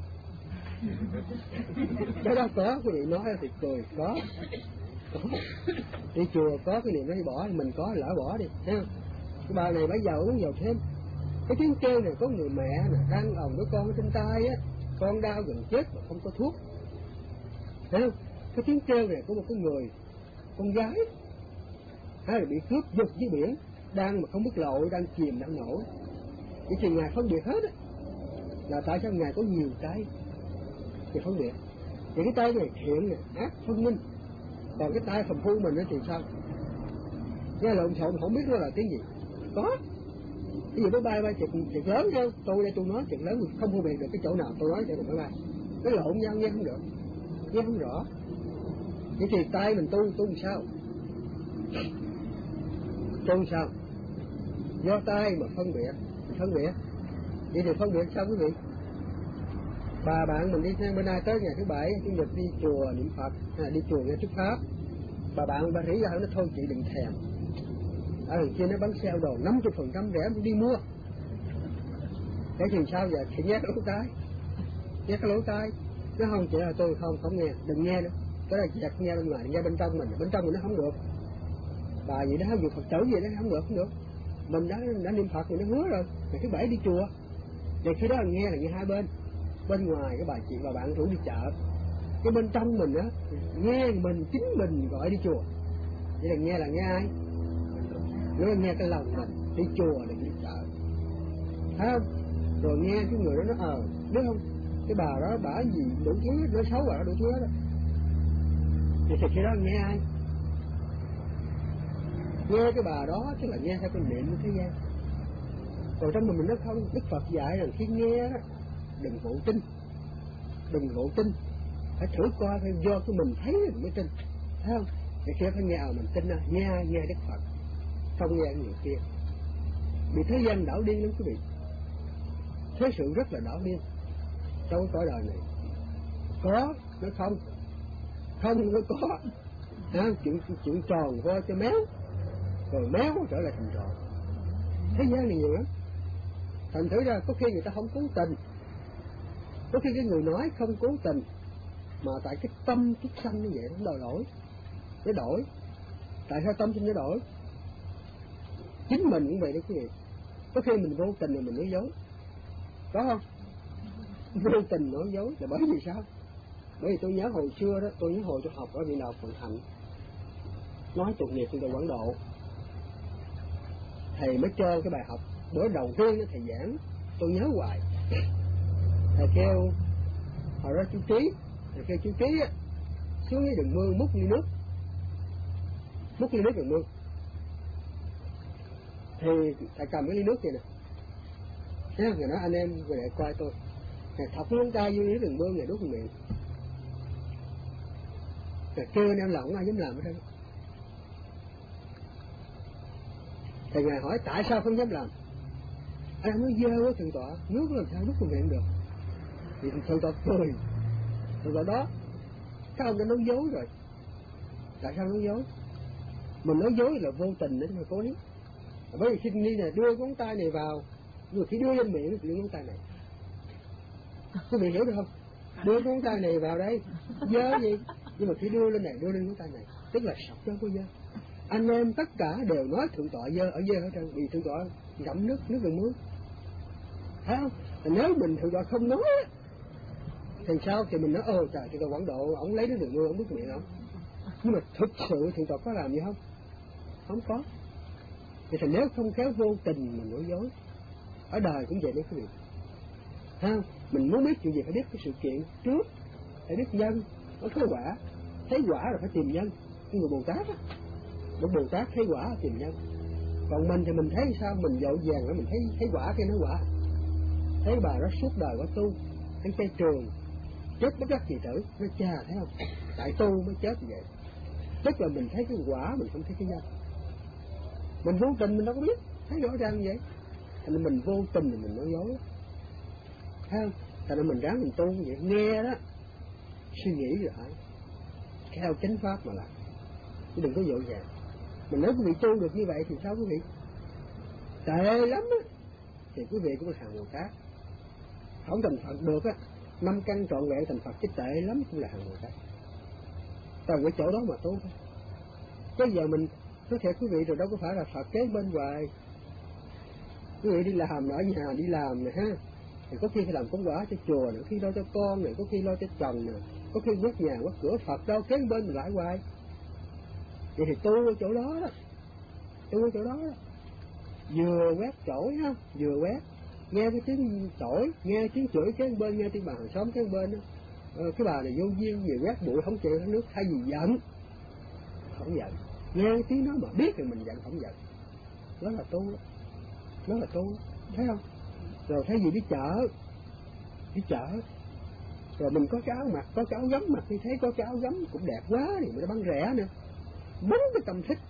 Cái đó có, cái gì nói thì cười, có. Có. Đi chùa có cái niệm nó đi bỏ, mình có lỡ bỏ đi, thấy không? Cái bà này bà giàu muốn giàu thêm. Cái tiếng kêu này có người mẹ nè, đang ồng với con ở trên tay á, con đau gần chết mà không có thuốc, thấy không? Cái tiếng kêu này có một cái người con gái hay là bị cướp giật dưới biển, đang mà không biết lội, đang chìm đang nổi. Vậy thì Ngài phân biệt hết á, là tại sao Ngài có nhiều tay thì phân biệt. Thì cái tay này thiện này, ác phân minh, còn cái tay phàm phu mình nó thì sao? Nghe lộn xộn không biết nó là tiếng gì. Có cái gì nó bay bay chuyện chuyện lớn nhau, tôi đây tôi nói chuyện lớn không phân biệt được cái chỗ nào tôi nói chuyện được bay nó lộn nhau nghe không được, nghe không rõ. Vậy thì tay mình tu tu làm sao? Tu làm sao? Do tay mà phân biệt, phân biệt. Vậy thì phân biệt sao quý vị? Bà bạn mình đi bữa nay tới ngày thứ bảy chủ nhật đi chùa niệm Phật, à, đi chùa nghe thuyết pháp. Bà bạn bà rỉ ra nó thôi chị đừng thèm. Ở đằng kia nó bán sale đồ năm mươi phần trăm rẻ tôi đi mua. Thế thì sao giờ? Thì nhét lỗ tai, nhét cái lỗ tai. Nó không chỉ là tôi không không nghe, đừng nghe nữa. Cái là chị đặt nghe bên ngoài, nghe bên trong mình, bên trong mình nó không được. Bà gì đó dù Phật tử gì đó không được, không được. Mình đã đã niệm Phật mình nó hứa rồi, ngày thứ bảy đi chùa. Vậy khi đó là nghe là nghe hai bên. Bên ngoài cái bà chị và bạn rủ đi chợ, cái bên trong mình á nghe mình chính mình gọi đi chùa. Vậy là nghe là nghe ai? Nó nghe cái lòng mình đi chùa là đi chợ, thấy không? Rồi nghe cái người đó nó ờ biết không? Cái bà đó bả gì đủ thứ, nói xấu bà đó đủ thứ đó. Vậy thì khi đó nghe ai? Nghe cái bà đó tức là nghe theo cái niệm của thế gian. Còn trong mình mình nó không. Đức Phật dạy rằng khi nghe đó đừng hộ tin, đừng hộ tin, phải thử coi phải do cái mình thấy mình mới tin, thấy không? Thì kia phải nghe à mình tin à, nghe nghe Đức Phật, không nghe người kia. Vì thế gian đảo điên lắm quý vị, thế sự rất là đảo điên trong cái cõi đời này. Có nó không, không nó có, à, chuyện chuyện tròn qua cho méo, rồi méo trở lại thành tròn. Thế gian này nhiều lắm. Thành thử ra có khi người ta không cố tình, có khi cái người nói không cố tình, mà tại cái tâm chút sanh như vậy nó đòi đổi, nó đổi. Tại sao tâm sinh nó đổi? Chính mình cũng vậy đó quý vị. Có khi mình vô tình rồi mình nói dối, có không? Vô tình nói dối là bởi vì sao? Bởi vì tôi nhớ hồi xưa đó, tôi nhớ hồi tôi học ở Viện Đạo Phật Hạnh, nói tục nghiệp tôi Quảng Độ, thầy mới cho cái bài học bữa đầu tiên đó thầy giảng, tôi nhớ hoài. Thầy kêu hồi đó chú Trí, thầy kêu chú Trí á xuống cái đường mương múc ly nước, múc ly nước đường mương. Thì thầy cầm cái ly nước vậy nè, thế người nói anh em về lại coi tôi, thầy thọc ngón tay vô ly nước đường mương này đút miệng. Thầy kêu anh em làm không ai dám làm ở đây. Thầy ngài hỏi tại sao không dám làm? Anh nói dơ quá thượng tọa, nước làm sao đút vào miệng được? Thì thượng tọa cười, thượng tọa đó, các ông đã nói dối rồi. Tại sao nói dối? Mình nói dối là vô tình đấy mà cố ý. Bởi vì khi đi này đưa ngón tay này vào, nhưng mà khi đưa lên miệng thì đưa ngón tay này. Quý vị hiểu được không? Đưa ngón tay này vào đây, dơ gì? Nhưng mà khi đưa lên này, đưa lên ngón tay này, tức là sọc đó có dơ. Anh em tất cả đều nói thượng tọa dơ, ở dơ ở trong, vì thượng tọa ngậm nước, nước đường mưa. Thấy không? Thì nếu mình thượng tọa không nói thì sao? Thì mình nói ồ trời, thượng tọa Quảng Độ, ông lấy nước đường mưa, ông đút miệng ông. Nhưng mà thực sự thượng tọa có làm gì không? Không có. Thì, thì nếu không khéo vô tình mình nói dối, ở đời cũng vậy đấy quý vị. Thấy không? Mình muốn biết chuyện gì phải biết cái sự kiện trước, phải biết nhân, nó có quả. Thấy quả rồi phải tìm nhân. Cái người Bồ Tát á, một Bồ Tát thấy quả tìm nhân. Còn mình thì mình thấy sao? Mình dội vàng đó, mình thấy thấy quả cái nói quả. Thấy bà đó suốt đời quá tu, thấy cây trường, chết bất đắc kỳ tử, nó cha thấy không? Tại tu mới chết như vậy. Tức là mình thấy cái quả, mình không thấy cái nhân. Mình vô tình mình đâu có biết, thấy rõ ràng như vậy. Thành nên mình vô tình thì mình nói dối. Thấy không? Thành nên mình ráng mình tu như vậy, nghe đó, suy nghĩ rồi hả? Theo chánh pháp mà làm, chứ đừng có dội vàng. Mình nói quý vị tu được như vậy thì sao quý vị? Tệ lắm á. Thì quý vị cũng là hàng Bồ Tát. Không thành Phật được á, năm căn trọn vẹn thành Phật chứ tệ lắm cũng là hàng Bồ Tát. Toàn cái chỗ đó mà tu thôi. Bây giờ mình nói thiệt quý vị rồi đâu có phải là Phật kế bên hoài. Quý vị đi làm ở nhà đi làm nè ha, thì có khi phải làm công quả cho chùa nữa, có khi lo cho con này, có khi lo cho chồng nè, có khi quét nhà quét cửa, Phật đâu kế bên mình lại hoài. Vậy thì tu ở chỗ đó đó, tu ở chỗ đó đó. Vừa quét chổi ha, vừa quét, nghe cái tiếng chổi, nghe tiếng chửi cái bên, nghe tiếng bà hàng xóm cái bên đó. Ờ, cái bà này vô duyên về quét bụi không chịu nước, thay vì giận, không giận, nghe cái tiếng đó mà biết thì mình giận không giận, đó là tu, đó là tu, thấy không? Rồi thay vì đi chợ, đi chợ, rồi mình có cái áo mặc, có cái áo gấm mặc, thì thấy có cái áo gấm cũng đẹp quá thì mình bán rẻ nữa, bắn cái tâm thích,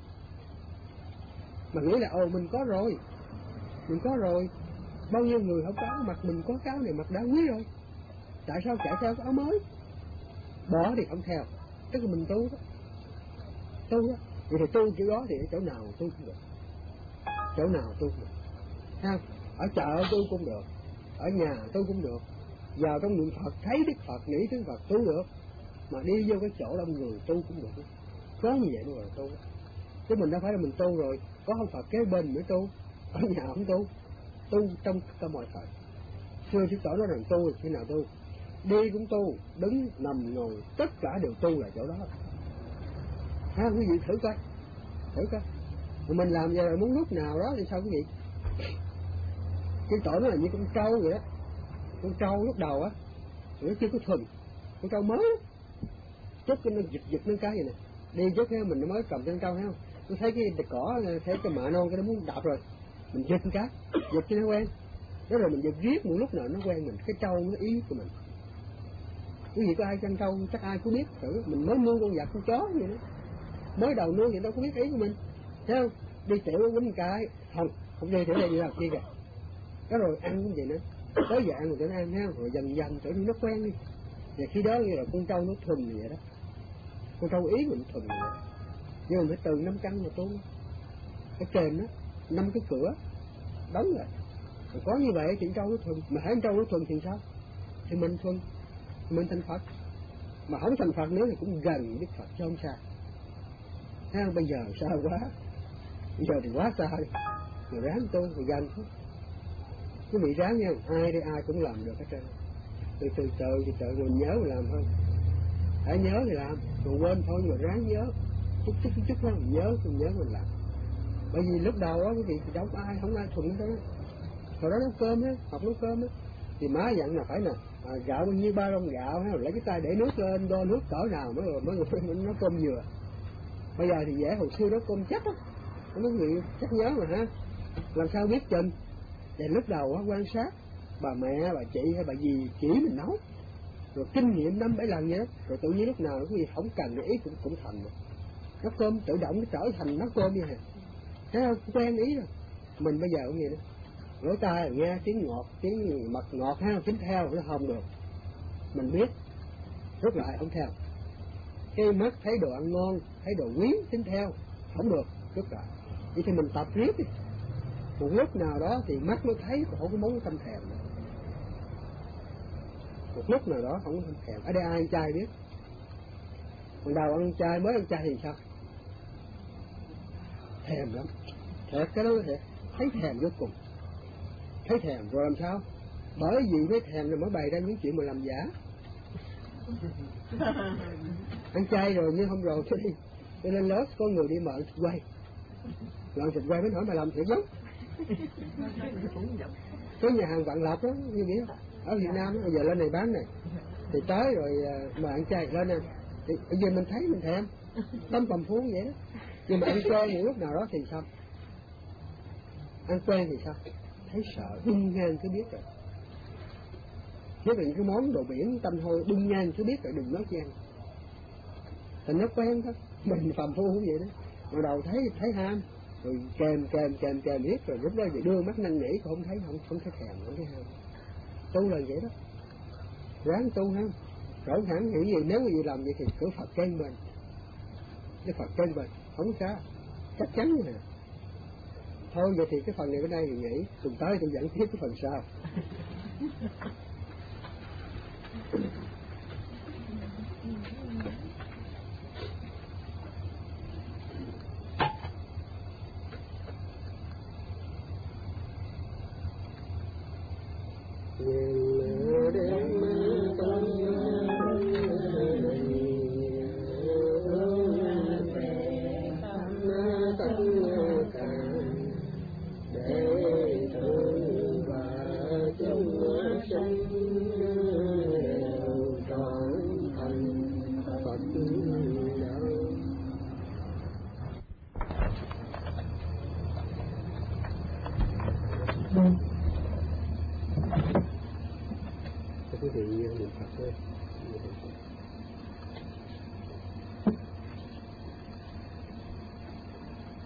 mà nghĩ là ồ mình có rồi, mình có rồi, bao nhiêu người không có áo mặc, mình có cái áo này mặc đã quý rồi, tại sao chạy theo cái áo mới, bỏ thì không theo, tức là mình tu đó, tu đó, vậy thì tu kiểu đó thì ở chỗ nào tu cũng được, chỗ nào tu cũng được, ha, ở chợ tu cũng được, ở nhà tu cũng được, vào trong niệm Phật thấy Đức Phật nghĩ tiếng Phật tu được, mà đi vô cái chỗ đông người tu cũng được, có như vậy mới là tu, chứ mình đâu phải là mình tu rồi có ông Phật kế bên mới tu, ở nhà không tu, tu trong trong mọi thời. Xưa Sư Tổ nói rằng tu khi nào tu, đi cũng tu, đứng nằm ngồi tất cả đều tu là chỗ đó, ha quý vị thử coi, thử coi, mình làm vậy là muốn lúc nào đó thì sao quý vị? Sư Tổ nói là như con trâu vậy đó, con trâu lúc đầu á nó chưa có thuần, con trâu mới chút cái nó giật giật nó cái gì nè, đi trước theo mình nó mới cầm trên trâu thấy không, nó thấy cái cỏ, thấy cái mạ non cái nó muốn đạp rồi, mình giật cái giật cho nó quen, đó rồi mình giật riết một lúc nào nó quen mình, cái trâu nó ý của mình. Cái gì có ai chăn trâu chắc ai cũng biết, thử mình mới nuôi con vật con chó vậy đó, mới đầu nuôi thì đâu có biết ý của mình, thấy không? Đi tiểu nó quýnh cái không không đi tiểu đây đi làm chi kìa, cái rồi ăn cũng vậy nữa, tới giờ ăn rồi cho nó ăn, thấy không? Rồi dần dần tự nhiên nó quen đi, và khi đó như là con trâu nó thuần vậy đó, con trâu ý mình thuần vậy đó. Nhưng mà phải từ năm căn mà tu, cái kềm đó năm cái cửa đóng rồi, rồi có như vậy chuyện trâu nó thuần, mà thấy trâu nó thuần thì sao? Thì mình thuần, mình thành Phật, mà không thành Phật nữa thì cũng gần Đức Phật chứ không xa. Thấy không? Bây giờ xa quá, bây giờ thì quá xa đi, rồi ráng tu rồi gần thôi. Quý vị ráng nha, ai đây ai cũng làm được hết trơn, từ từ từ từ từ mình nhớ mình làm thôi, hãy nhớ thì làm, còn quên thôi nhưng mà ráng nhớ, chút chút chút chút đó mình nhớ, mình nhớ mình làm. Bởi vì lúc đầu á quý vị thì đâu có ai, không ai thuận đó, hồi đó nấu cơm á, học nấu cơm á, thì má dặn là phải nè, à, gạo bao nhiêu ba lon gạo, hay lấy cái tay để nước lên, đo nước cỡ nào mới mới mới nấu cơm vừa. Bây giờ thì dễ, hồi xưa nấu cơm chắc á, mấy người chắc nhớ mà ha, làm sao biết chừng. Thì lúc đầu á quan sát bà mẹ, bà chị hay bà dì chỉ mình nấu, rồi kinh nghiệm năm bảy lần vậy đó, rồi tự nhiên lúc nào cái gì không cần để ý cũng cũng thành rồi. Nấu cơm tự động nó trở thành nấu cơm như vậy, thấy không? Quen ý rồi. Mình bây giờ cũng vậy đó, lỗ tai nghe tiếng ngọt, tiếng mật ngọt ha, chính theo nó không được, mình biết rút lại không theo. Cái mắt thấy đồ ăn ngon, thấy đồ quý chính theo không được, rút lại. Vậy thì mình tập riết đi, một lúc nào đó thì mắt nó thấy không có món tâm thèm nữa. Một lúc nào đó không có tâm thèm. Ở đây ai ăn chay biết, còn đầu ăn chay mới ăn chay thì sao? Thèm lắm, thiệt cái đó thiệt, thấy thèm vô cùng, thấy thèm rồi làm sao? Bởi vì mới thèm là mới bày ra những chuyện mà làm giả. Ăn chay rồi nhưng không rồi đi, cho nên lớp có người đi mượn thịt quay, mượn thịt quay mới hỏi mà làm thiệt giống. Cái nhà hàng Vạn Lộc đó, như vậy ở Việt Nam đó, bây giờ lên này bán này, thì tới rồi mà ăn chay lên nè, thì bây giờ mình thấy mình thèm, tâm tầm phú vậy đó. Nhưng mà ăn quen một lúc nào đó thì sao? Ăn quen thì sao? Thấy sợ, bưng ngang cứ biết rồi. Chứ là những cái món đồ biển tâm hôi bưng ngang cứ biết rồi, đừng nói chi ăn. Thì nó quen thôi, mình phàm phu cũng vậy đó. Hồi đầu thấy thấy ham, rồi kèm kèm kèm kèm biết, rồi lúc đó thì đưa mắt năn nỉ, không thấy không không thấy thèm, không thấy ham. Tu là vậy đó, ráng tu ha. Rõ hẳn nghĩ gì, nếu gì làm vậy thì cửa Phật trên mình, cái Phật trên mình không xa, chắc chắn nè. Thôi vậy thì cái phần này ở đây thì nghỉ, tuần tới tôi dẫn tiếp cái phần sau. Hãy subscribe cho kênh Ghiền Mì Gõ để không bỏ lỡ những video hấp dẫn.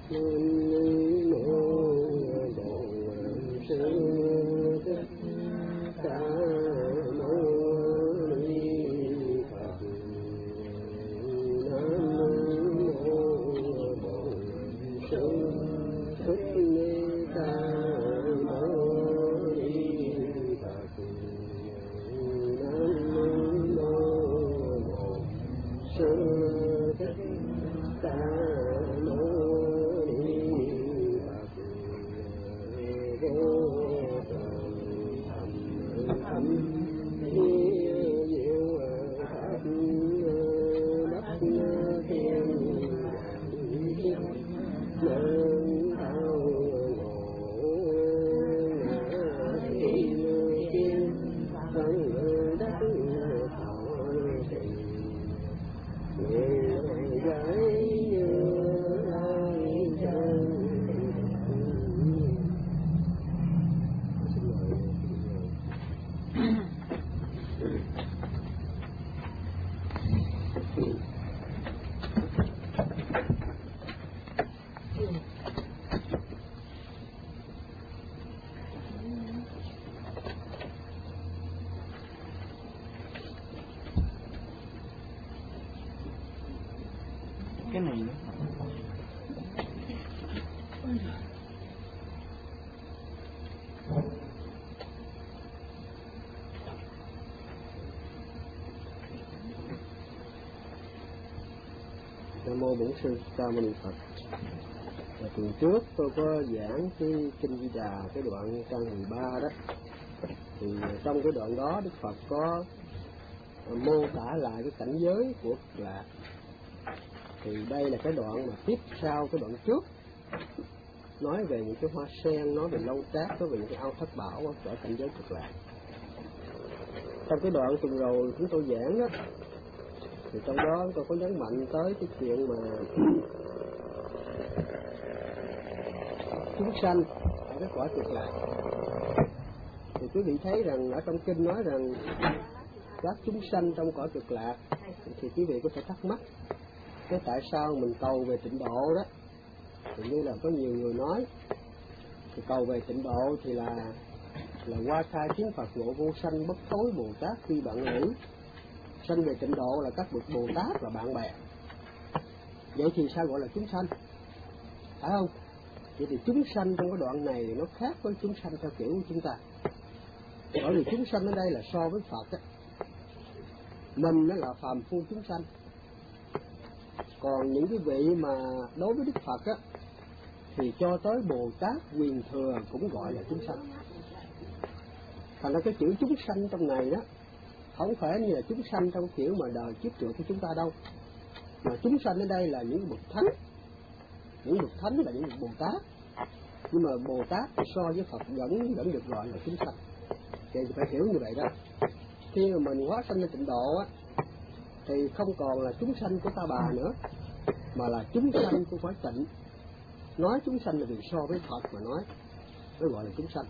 Cái này nữa. Nam mô Bổn Sư Ca Mâu Ni Phật. Và tuần trước tôi có giảng cái kinh Di Đà cái đoạn trang mười ba đó, thì trong cái đoạn đó Đức Phật có mô tả lại cái cảnh giới của Cực Lạc. Thì đây là cái đoạn mà tiếp sau cái đoạn trước, nói về những cái hoa sen, nói về lâu trác, nói về những cái ao thất bảo ở cảnh giới Cực Lạc. Trong cái đoạn tuần rồi chúng tôi giảng đó, thì trong đó tôi có nhấn mạnh tới cái chuyện mà chúng sanh ở cái cõi Cực Lạc. Thì quý vị thấy rằng ở trong kinh nói rằng các chúng sanh trong cõi Cực Lạc, thì quý vị có thể thắc mắc cái tại sao mình cầu về tịnh độ đó. Thì như là có nhiều người nói, thì cầu về tịnh độ thì là là qua khai kiến Phật ngộ vô sanh bất thối Bồ Tát khi bạn nữ. Sanh về tịnh độ là các bậc Bồ Tát và bạn bè. Vậy thì sao gọi là chúng sanh? Phải không? Vậy thì chúng sanh trong cái đoạn này nó khác với chúng sanh theo kiểu của chúng ta. Bởi vì chúng sanh ở đây là so với Phật á, mình nó là phàm phu chúng sanh. Còn những cái vị mà đối với Đức Phật á, thì cho tới Bồ Tát Quyền Thừa cũng gọi là chúng sanh. Thành ra cái chữ chúng sanh trong này đó không phải như là chúng sanh trong kiểu mà đời kiếp trước của chúng ta đâu, mà chúng sanh ở đây là những bậc thánh. Những bậc thánh là những bậc Bồ Tát, nhưng mà Bồ Tát so với Phật vẫn vẫn được gọi là chúng sanh. Thì phải hiểu như vậy đó. Khi mà mình hóa sanh lên tịnh độ á, thì không còn là chúng sanh của ta bà nữa, mà là chúng sanh của cõi tịnh. Nói chúng sanh là vì so với Phật mà nói, nó gọi là chúng sanh.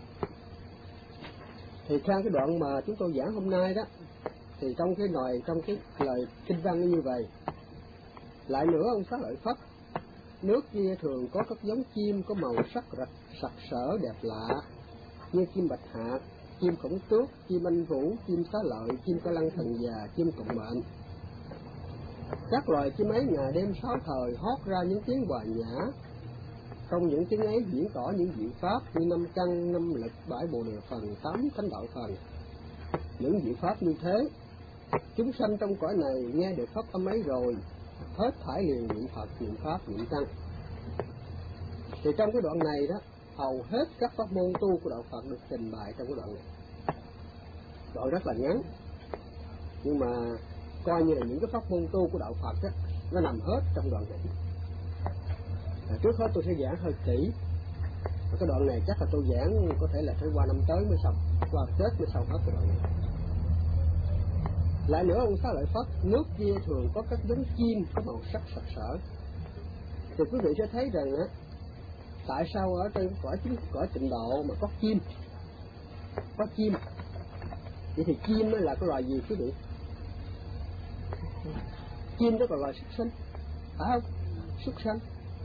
Thì theo cái đoạn mà chúng tôi giảng hôm nay đó, thì trong cái lời trong cái lời kinh văn như vậy. Lại nữa ông Xá Lợi Phất, nước kia thường có các giống chim có màu sắc rạch sặc sỡ đẹp lạ, như chim bạch hạc, chim khổng tước, chim anh vũ, chim xá lợi, chim ca lăng thần già, chim cộng mệnh. Các loài chim ấy ngày đêm sáu thời hót ra những tiếng hòa nhã. Trong những tiếng ấy diễn tỏ những diệu pháp như năm căn, năm lực, bãi bồ đề phần, tám thánh đạo phần. Những diệu pháp như thế, chúng sanh trong cõi này nghe được pháp âm ấy rồi, hết thải liền niệm Phật, niệm Pháp, niệm Tăng. Thì trong cái đoạn này đó, hầu hết các pháp môn tu của đạo Phật được trình bày trong cái đoạn này. Đoạn rất là ngắn, nhưng mà coi như là những cái pháp môn tu của đạo Phật đó, nó nằm hết trong đoạn này. À, trước hết tôi sẽ giảng hơi kỹ. Cái đoạn này chắc là tôi giảng có thể là phải qua năm tới mới xong, qua Tết mới xong hết cái đoạn này. Lại nữa ông Xá Lợi Phất, nước kia thường có các giống chim có màu sắc sặc sỡ. Thì quý vị sẽ thấy rằng á, tại sao ở trên cõi chính cõi tịnh độ mà có chim, có chim. Vậy thì chim là cái loài gì quý vị? Chim đó là loài súc sinh, phải không? Súc sanh.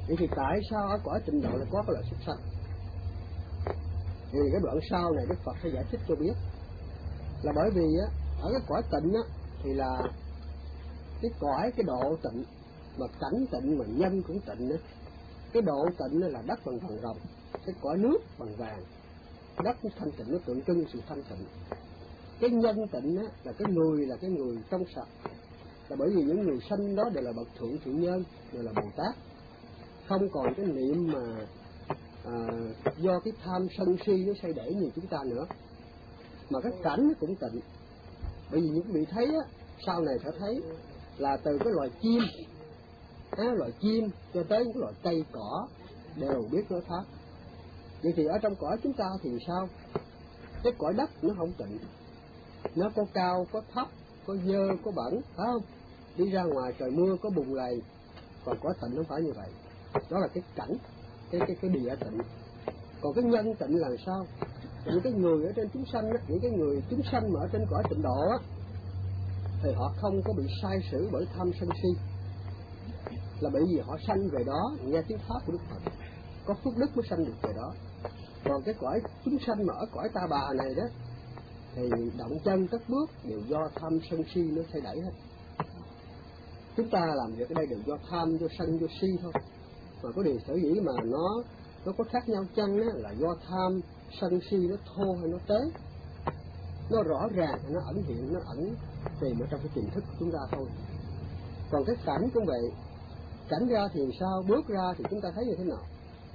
Vậy thì tại sao ở cõi tịnh độ lại có cái loại súc sanh? Thì cái đoạn sau này Đức Phật sẽ giải thích cho biết là bởi vì á, ở cái cõi tịnh á, thì là cái cõi cái độ tịnh mà cảnh tịnh mà nhân cũng tịnh á. Cái độ tịnh là đất bằng vàng rồng, cái cõi nước bằng vàng, đất thanh tịnh nó tượng trưng sự thanh tịnh. Cái nhân tịnh á, là cái người là cái người trong sạch, là bởi vì những người sanh đó đều là bậc thượng thiện nhân, đều là Bồ Tát, không còn cái niệm mà à, do cái tham sân si nó xây đẩy như chúng ta nữa. Mà cái cảnh nó cũng tịnh, bởi vì những vị thấy á, sau này sẽ thấy là từ cái loài chim á, loài chim cho tới những loài cây cỏ đều biết nói pháp. Vậy thì ở trong cõi chúng ta thì sao? Cái cõi đất nó không tịnh, nó có cao có thấp, có dơ có bẩn, phải không? Đi ra ngoài trời mưa có bùn lầy. Còn cõi tịnh không phải như vậy, đó là cái cảnh, cái cái cái địa tịnh. Còn cái nhân tịnh là sao? Những cái người ở trên chúng sanh á, những cái người chúng sanh mà ở trên cõi tịnh độ á, thì họ không có bị sai sử bởi tham sân si, là bởi vì họ sanh về đó nghe tiếng pháp của Đức Phật, có phước đức mới sanh được về đó. Còn cái cõi chúng sanh mà ở cõi ta bà này đó, thì động chân cất bước đều do tham sân si nó thay đẩy hết. Chúng ta làm việc ở đây đều do tham, do sân, do si thôi. Mà có điều sở dĩ mà nó nó có khác nhau chăng á, là do tham sân si nó thô hay nó tế, nó rõ ràng hay nó ẩn hiện, nó ẩn tìm ở trong cái tiềm thức của chúng ta thôi. Còn cái cảnh cũng vậy, cảnh ra thì sao, bước ra thì chúng ta thấy như thế nào?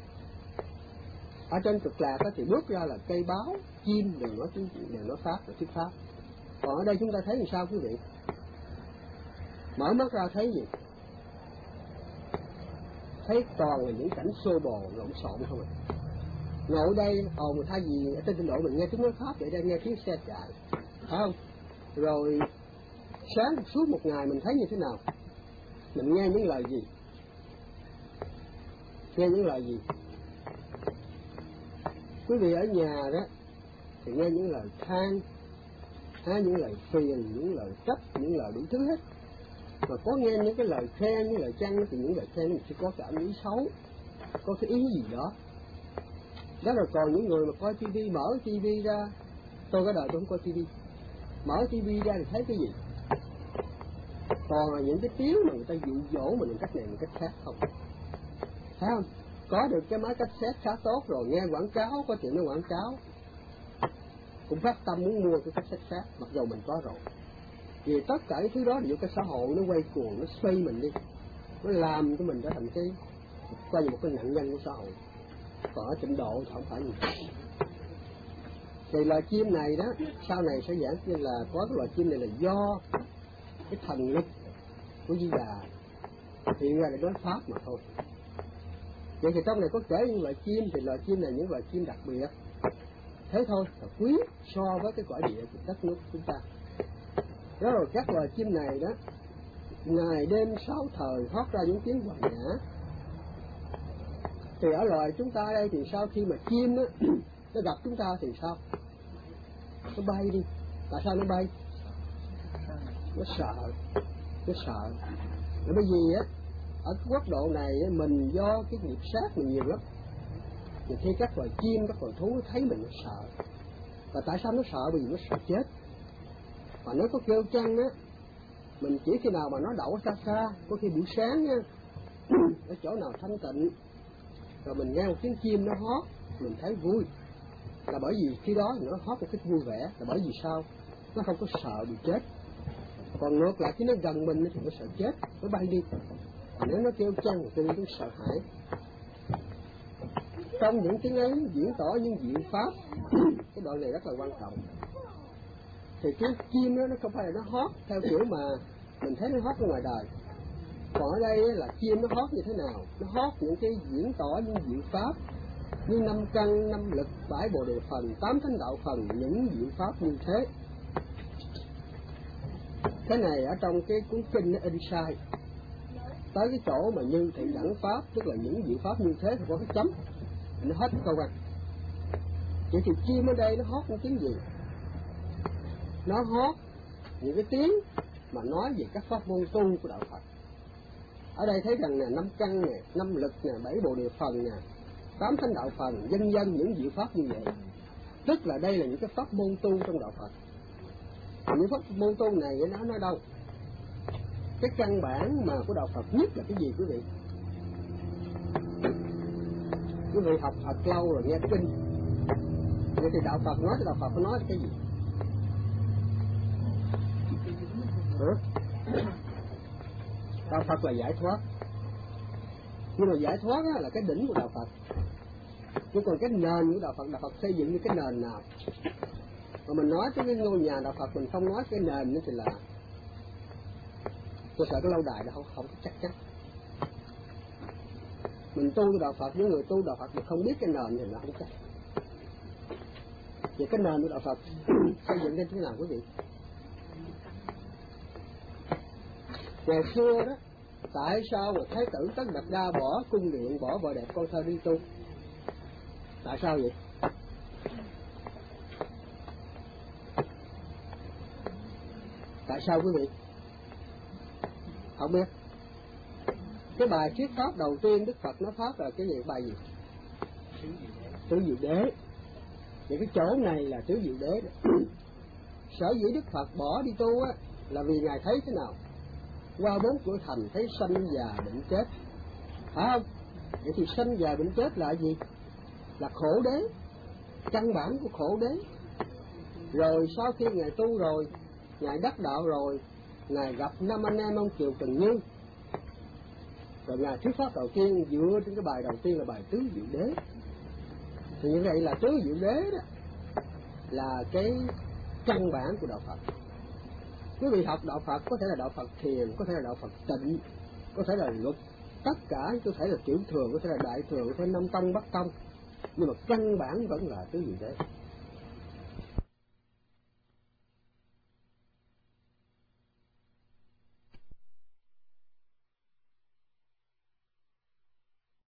Ở trên cực lạc thì bước ra là cây báo, chim đều nói đều nói pháp, đều thuyết pháp. Còn ở đây chúng ta thấy làm sao quý vị? Mở mắt ra thấy gì? Thấy toàn là những cảnh xô bồ lộn xộn không à. Ngồi ở đây ồn thay gì ở trên tịnh độ mình nghe tiếng nói pháp, vậy đây nghe tiếng xe chạy, phải không? Rồi sáng suốt một ngày mình thấy như thế nào? Mình nghe những lời gì? Nghe những lời gì? Quý vị ở nhà đó thì nghe những lời than, ha, những lời phiền, những lời trách, những lời đủ thứ hết. Mà có nghe những cái lời khen, những lời chăng thì những lời khen mình sẽ có cái ẩn ý xấu, có cái ý gì đó. Đó là còn những người mà coi tivi, mở tivi ra, tôi cái đời tôi không coi tivi, mở tivi ra thì thấy cái gì? Còn là những cái tiếng mà người ta dụ dỗ mình cách này một cách khác không, thấy không? Có được cái máy cassette khá tốt rồi, nghe quảng cáo, có chuyện nó quảng cáo cũng phát tâm muốn mua cái cassette khác, mặc dù mình có rồi. Vì tất cả những thứ đó là cái xã hội nó quay cuồng, nó xoay mình đi, nó làm cho mình trở thành cái coi như một cái nạn nhân của xã hội. Còn ở tịnh độ thì không phải như vậy. Thì loài chim này đó, sau này sẽ giảng như là có cái loài chim này là do cái thần lực của Di Đà hiện ra để đối pháp mà thôi. Vậy thì trong này có kể những loài chim, thì loài chim này những loài chim đặc biệt, thế thôi, là quý so với cái cõi địa của đất nước của chúng ta. Đó rồi các loài chim này đó, ngày đêm sáu thời hót ra những tiếng hòa nhã. Thì ở loài chúng ta đây thì sau khi mà chim đó, nó gặp chúng ta thì sao? Nó bay đi. Tại sao nó bay? Nó sợ. Nó sợ. Là bởi vì á, ở cái quốc độ này mình do cái nghiệp sát mình nhiều lắm. Thì khi các loài chim, các loài thú nó thấy mình nó sợ. Và tại sao nó sợ? Bởi vì nó sợ chết. Mà nó có kêu chăng á, mình chỉ khi nào mà nó đậu xa xa, có khi buổi sáng nha, ở chỗ nào thanh tịnh, rồi mình nghe một tiếng chim nó hót, mình thấy vui. Là bởi vì khi đó nó hót một cách vui vẻ, là bởi vì sao? Nó không có sợ bị chết. Còn ngược lại khi nó gần mình thì nó sợ chết, nó bay đi. Còn nếu nó kêu chăng thì tự nhiên sợ hãi. Trong những tiếng ấy diễn tỏ những diệu pháp, cái đoạn này rất là quan trọng. Thì cái chim đó nó không phải là nó hót theo kiểu mà mình thấy nó hót ở ngoài đời. Còn ở đây là chim nó hót như thế nào? Nó hót những cái diễn tỏ những diệu pháp như năm căn, năm lực, bảy bồ đề phần, tám thánh đạo phần, những diệu pháp như thế. Cái này ở trong cái cuốn kinh nó in sai. Tới cái chỗ mà như thị đẳng pháp, tức là những diệu pháp như thế thì có cái chấm, nó hết câu văn. Vậy thì chim ở đây nó hót những tiếng gì? Nó hót những cái tiếng mà nói về các pháp môn tu của đạo Phật. Ở đây thấy rằng nè, năm căn nè, năm lực nè, bảy bồ đề phần nè, tám thánh đạo phần, vân vân những diệu pháp như vậy. Tức là đây là những cái pháp môn tu trong đạo Phật. Những pháp môn tu này nó nói đâu? Cái căn bản mà của đạo Phật nhất là cái gì quý vị? Quý vị học thật lâu rồi nghe kinh. Vậy thì đạo Phật nói, cái đạo Phật có nói cái gì? Hả? Đạo Phật là giải thoát. Nhưng mà giải thoát là cái đỉnh của đạo Phật. Nhưng còn cái nền của đạo Phật, đạo Phật xây dựng như cái nền nào? Mà mình nói tới cái ngôi nhà đạo Phật, mình không nói cái nền nữa thì là tôi sợ cái lâu đài đó không, không chắc chắn. Mình tu đạo Phật với người tu đạo Phật mà không biết cái nền thì nó không chắc. Vậy cái nền của đạo Phật xây dựng lên thế nào quý vị? Ngày xưa đó, tại sao mà Thái tử Tất Đạt Đa bỏ cung điện, bỏ vợ đẹp con thơ đi tu? Tại sao vậy? Tại sao quý vị? Không biết. Cái bài thuyết pháp đầu tiên Đức Phật nó pháp là cái gì? Bài gì? Tứ Diệu Đế. Vậy cái chỗ này là Tứ Diệu Đế đó. Sở dĩ Đức Phật bỏ đi tu á là vì Ngài thấy thế nào? Qua bốn cửa thành thấy sanh già bệnh chết, phải không? Vậy thì sanh già bệnh chết là gì? Là khổ đế, căn bản của khổ đế. Rồi sau khi Ngài tu rồi, Ngài đắc đạo rồi, Ngài gặp năm anh em ông Kiều Trần Như. Rồi Ngài thuyết pháp đầu tiên dựa trên cái bài đầu tiên là bài Tứ Diệu Đế. Thì như vậy là Tứ Diệu Đế đó là cái căn bản của đạo Phật. Quý vị học đạo Phật có thể là đạo Phật thiền, có thể là đạo Phật tịnh, có thể là luật, tất cả có thể là tiểu thường, có thể là đại thường, có thể là năm tông, bắc tông, nhưng mà căn bản vẫn là Tứ Diệu Đế.